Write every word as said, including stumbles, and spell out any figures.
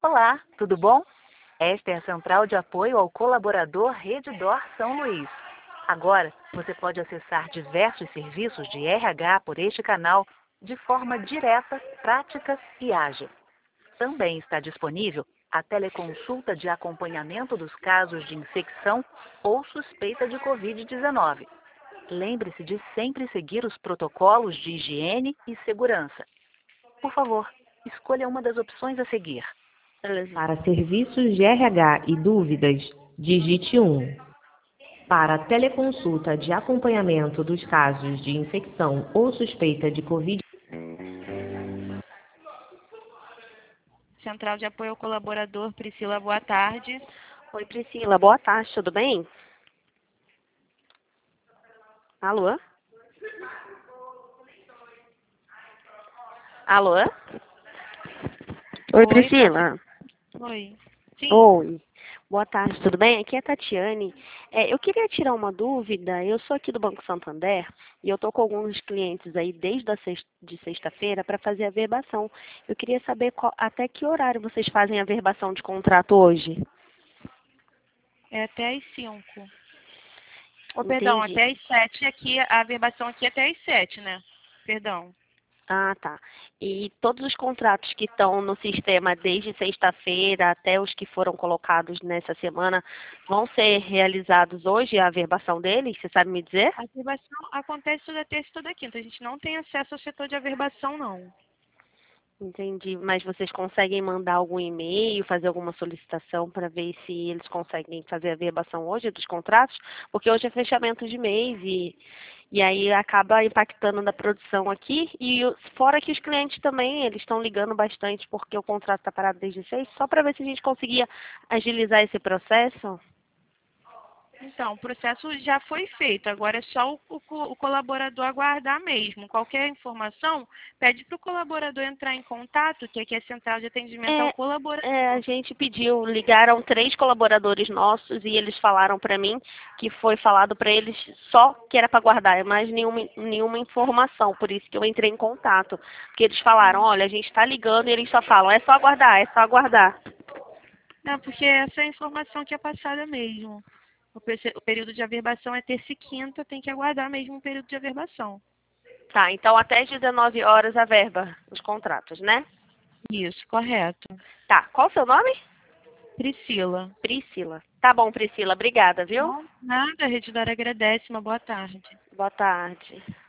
Olá, tudo bom? Esta é a Central de Apoio ao Colaborador Redditor São Luís. Agora, você pode acessar diversos serviços de R H por este canal de forma direta, prática e ágil. Também está disponível a teleconsulta de acompanhamento dos casos de infecção ou suspeita de covid dezenove. Lembre-se de sempre seguir os protocolos de higiene e segurança. Por favor, escolha uma das opções a seguir. Para serviços de R H e dúvidas, digite um. Para teleconsulta de acompanhamento dos casos de infecção ou suspeita de covid. Central de Apoio ao Colaborador, Priscila, boa tarde. Oi, Priscila, boa tarde, tudo bem? Alô? Alô? Oi, Oi, Priscila. Oi. Sim. Oi. Boa tarde, tudo bem? Aqui é a Tatiane. É, eu queria tirar uma dúvida. Eu sou aqui do Banco Santander e eu estou com alguns clientes aí desde a sexta, de sexta-feira para fazer a verbação. Eu queria saber qual, até que horário vocês fazem a verbação de contrato hoje. É até às cinco. Oh, perdão, Entendi. até às sete aqui, a verbação aqui é até às sete, né? Perdão. Ah, tá. E todos os contratos que estão no sistema desde sexta-feira até os que foram colocados nessa semana vão ser realizados hoje, a averbação deles? Você sabe me dizer? A verbação acontece toda terça e toda quinta. A gente não tem acesso ao setor de averbação, não. Entendi. Mas vocês conseguem mandar algum e-mail, fazer alguma solicitação para ver se eles conseguem fazer a averbação hoje dos contratos? Porque hoje é fechamento de mês e, e aí acaba impactando na produção aqui. E o- fora que os clientes também, eles estão ligando bastante porque o contrato está parado desde seis, só para ver se a gente conseguia agilizar esse processo. Então, o processo já foi feito, agora é só o, o co- o colaborador aguardar mesmo. Qualquer informação, pede para o colaborador entrar em contato, que aqui é a Central de Atendimento ao É, Colaborador. é, a gente pediu, ligaram três colaboradores nossos e eles falaram para mim que foi falado para eles só que era para guardar, mas nenhuma, nenhuma informação, por isso que eu entrei em contato. Porque eles falaram, olha, a gente está ligando e eles só falam, é só aguardar, é só aguardar. Não, porque essa é a informação que é passada mesmo. O, pe- o período de averbação é terça e quinta, tem que aguardar mesmo o período de averbação. Tá, então até às dezenove horas a verba, os contratos, né? Isso, correto. Tá, qual o seu nome? Priscila. Priscila. Tá bom, Priscila, obrigada, viu? Não, nada, a Redditor agradece. Uma boa tarde. Boa tarde.